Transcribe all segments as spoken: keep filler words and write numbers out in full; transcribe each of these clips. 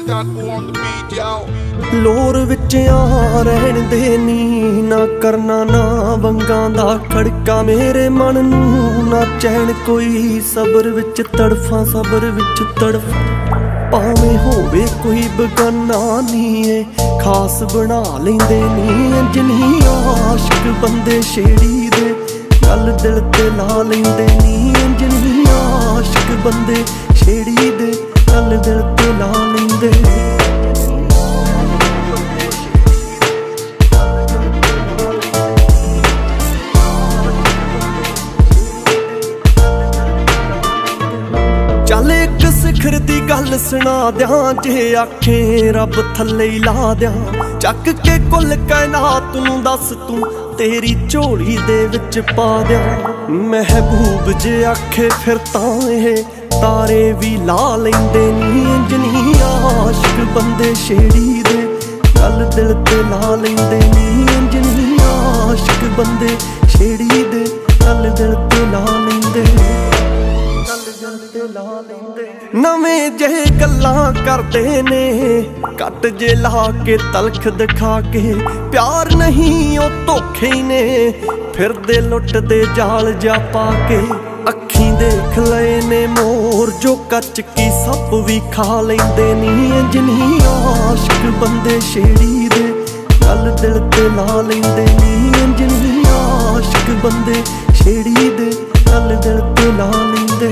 ਲੋਰ ਵਿੱਚ ਆ ਰਹਿਣ ਦੇ ਨੀ, ਨਾ ਕਰਨਾ ਨਾ ਵੰਗਾਂ ਦਾ ਖੜਕਾ ਮੇਰੇ ਮਨ ਨੂੰ, ਨਾ ਚੈਨ ਕੋਈ ਸਬਰ ਵਿੱਚ ਤੜਫਾਂ ਸਬਰ ਵਿੱਚ ਤੜਫਾਂ। ਭਾਵੇਂ ਹੋਵੇ ਕੋਈ ਬਗਾਨਾ ਨੀ ਏ ਖਾਸ ਬਣਾ ਲੈਂਦੇ ਨੀ, ਇੰਜ ਨਹੀਂ ਆਸ਼ਕ ਬੰਦੇ ਛੇੜੀ ਦੇ ਗੱਲ ਦਿਲ ਤੇ ਲਾ ਲੈਂਦੇ ਨੀ, ਇੰਜ ਨਹੀਂ ਆਸ਼ਕ ਬੰਦੇ ਛੇੜੀ ਦੇ ਗੱਲ ਦਿਲ ਤੇ ਲਾ ਲੈਂਦੇ। ਚੱਲ ਇੱਕ ਸਿਖਰ ਦੀ ਗੱਲ ਸੁਣਾ ਦਿਆਂ, ਜੇ ਆਖੇ ਰੱਬ ਥੱਲੇ ਹੀ ਲਾ ਦਿਆਂ, ਚੱਕ ਕੇ ਕੁੱਲ ਕਾਇਨਾਤ ਨੂੰ ਦੱਸ ਤੂੰ ਤੇਰੀ ਝੋਲੀ ਦੇ ਵਿੱਚ ਪਾ ਦਿਆਂ। ਮਹਿਬੂਬ ਜੇ ਆਖੇ ਫਿਰ ਤਾਂ ਇਹ ਤਾਰੇ ਵੀ ਲਾ ਲੈਂਦੇ ਨੀ, ਇੰਜ ਨਹੀਂ ਆਸ਼ਕ ਬੰਦੇ ਛੇੜੀ ਦੇ ਗੱਲ ਦਿਲ ਤੇ ਲਾ ਲੈਂਦੇ ਨੀ, ਇੰਜ ਨਹੀਂ ਆਸ਼ਕ ਬੰਦੇ ਛੇੜੀ ਦੇ ਗੱਲ ਦਿਲ ਤੇ ਲਾ ਲੈਂਦੇ। ਨਵੇਂ ਜਿਹੇ ਗੱਲਾਂ ਕਰਦੇ ਨੇ ਕੱਟ ਜੇ ਲਾ ਕੇ ਤਲਖ ਦਿਖਾ ਕੇ, ਪਿਆਰ ਨਹੀਂ ਉਹ ਧੋਖੇ ਹੀ ਨੇ ਫਿਰਦੇ ਲੁੱਟਦੇ ਜਾਲ ਜਾ ਪਾ ਕੇ। ਅੱਖੀਂ ਦੇਖ ਲਏ ਨੇ ਮੋਰ ਜੋ ਕੱਚ ਕੀ ਸੱਪ ਵੀ ਖਾ ਲੈਂਦੇ ਨੀ, ਇੰਜ ਨਹੀਂ ਆਸ਼ਕ ਬੰਦੇ ਛੇੜੀ ਦੇ ਗੱਲ ਦਿਲ ਤੇ ਲਾ ਲੈਂਦੇ ਨੀ, ਇੰਜ ਨਹੀਂ ਆਸ਼ਕ ਬੰਦੇ ਛੇੜੀ ਦੇ ਗੱਲ ਦਿਲ ਤੇ ਲਾ ਲੈਂਦੇ।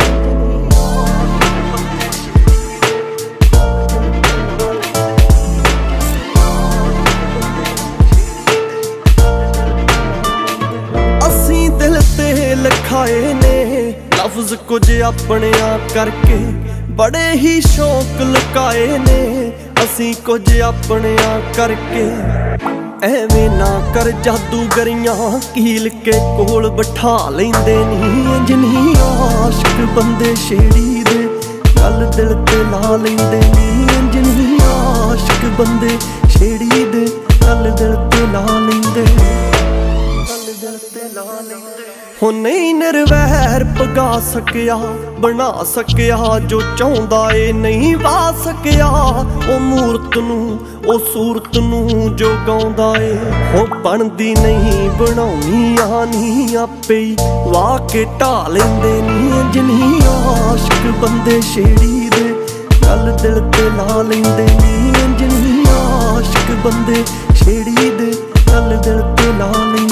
ਦਿਲ ਤੇ ਲਿਖਾਏ ਨੇ ਲਫ਼ਜ਼ ਕੁਝ ਆਪਣਿਆਂ ਕਰਕੇ, ਬੜੇ ਹੀ ਸ਼ੌਕ ਲੁਕਾਏ ਨੇ ਅਸੀਂ ਕੁਝ ਆਪਣਿਆਂ ਕਰਕੇ। ਐਵੇਂ ਨਾ ਕਰ ਜਾਦੂਗਰੀਆਂ ਕੀਲ ਕੇ ਕੋਲ ਬਿਠਾ ਲੈਂਦੇ ਨੀ, ਇੰਜ ਨਹੀਂ ਆਸ਼ਕ ਬੰਦੇ ਛੇੜੀ ਦੇ ਗੱਲ ਦਿਲ ਤੇ ਲਾ ਲੈਂਦੇ ਨੀ, ਇੰਜ ਨਹੀਂ ਆਸ਼ਕ ਬੰਦੇ ਛੇੜੀ ਦੇ ਗੱਲ ਦਿਲ ਤੇ ਲਾ ਲੈਂਦੇ। ਹੁਣ ਨਹੀਂ ਨਿਰਵੈਰ ਪਗਾ ਸਕਿਆ ਬਣਾ ਸਕਿਆ ਜੋ ਚਾਹੁੰਦਾ ਏ, ਨਹੀਂ ਵਾ ਸਕਿਆ ਉਹ ਮੂਰਤ ਨੂੰ ਉਹ ਸੂਰਤ ਨੂੰ ਜੋ ਗਾਉਂਦਾ ਏ। ਉਹ ਬਣਦੀ ਨਹੀਂ ਬਣਾਉਣੀ ਆਨੀ ਆਪੇ ਹੀ ਵਾਹ ਕੇ ਢਾ ਲੈਂਦੇ ਨੀ, ਇੰਜ ਨਹੀਂ ਆਸ਼ਕ ਬੰਦੇ ਛੇੜੀ ਦੇ ਗੱਲ ਦਿਲ ਤੇ ਲਾ ਲੈਂਦੇ ਨੀ, ਇੰਜ ਨਹੀਂ ਆਸ਼ਕ ਬੰਦੇ ਛੇੜੀ ਦੇ ਗੱਲ ਦਿਲ ਤੇ ਲਾ ਲੈਂਦੇ।